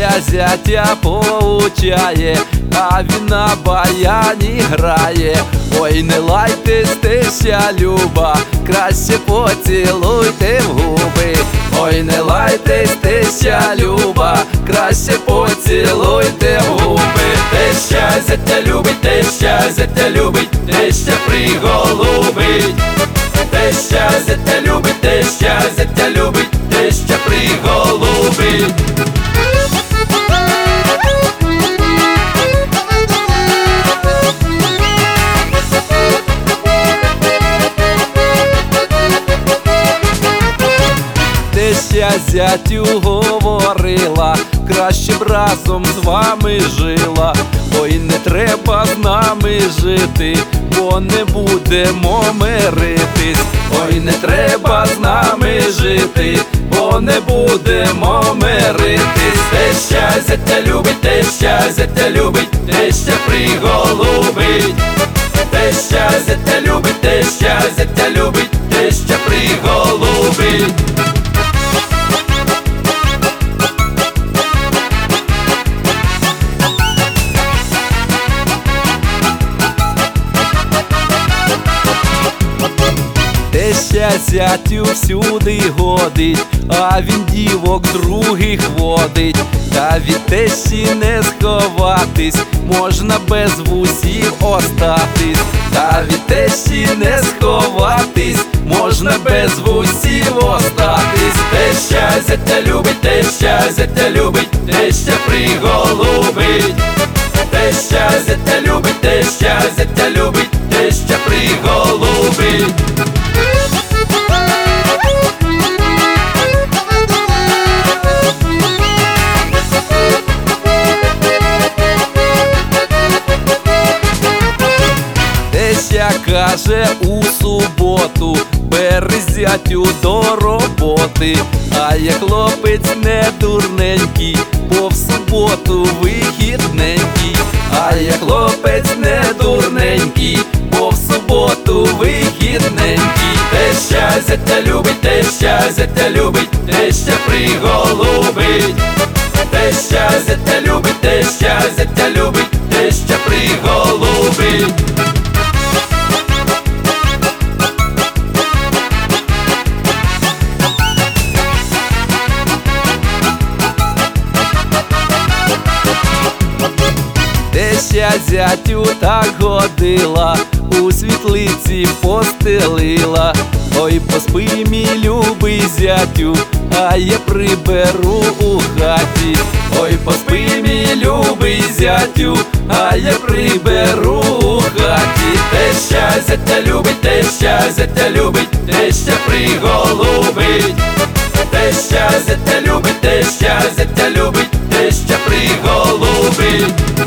Теща зятя поучає, а він на баяні грає. Ой, не лайтесь, теща люба, краще поцілуйте в губи. Ой, не лайтесь, теща люба, краще поцілуйте в губи. Теща зятя любить, теща зятя любить, теща приголубить. Теща зятя любить, теща зятя любить, теща приголубить. Теща зятю говорила, краще б разом з вами жила. Ой, не треба з нами жити, бо не будемо миритись. Ой, не треба з нами жити, бо не будемо миритись. Теща зятя любить, теща зятя любить, теща приголубить. Теща зятя любить, теща зятя любить, теща приголубить. Теща зятю всюди годить, а він дівок других водить. Та від тещі не сховатись, можна без вусів остатись. Та від тещі не сховатись, можна без вусів остатись. Теща зятя любить, теща зятя любить, теща приголубить. Теща зятя любить, теща зятя любить, теща приголубить. Теща каже у суботу, бери зятю до роботи. А я хлопець не дурненький, бо в суботу вихідненький. А я хлопець не дурненький, бо в суботу вихідненький. Теща зятя любить, теща зятя любить, теща приголубить. Теща зятя любить, теща зятя любить, теща приголубить. Теща зятю так годила, у світлиці постелила. Ой, поспи, мій любий зятю, а я приберу у хаті. Ой, поспи, мій любий зятю, а я приберу у хаті. Теща зятя любить, теща зятя любить, теща приголубить. Теща зятя любить, теща зятя любить, теща приголубить.